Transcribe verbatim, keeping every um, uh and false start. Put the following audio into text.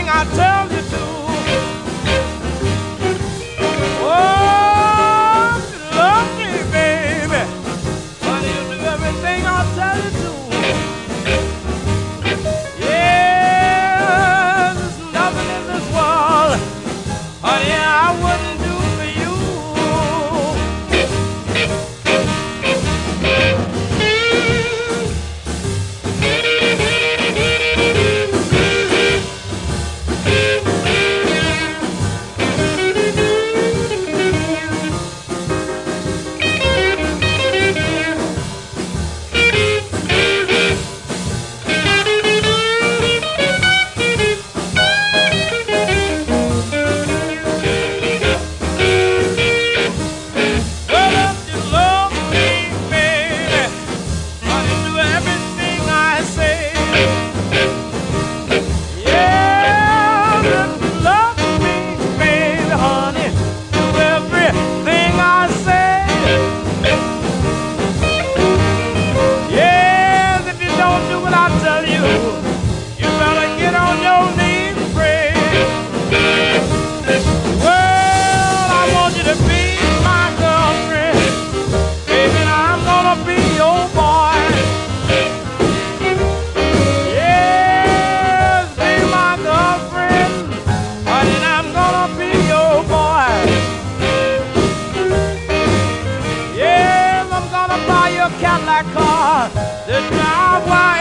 I tell you to. Oh, you love me, baby. Honey, you do everything I tell you to. Yeah, there's nothing in this world, honey, I wouldn't do for you. Cadillac car, the drive while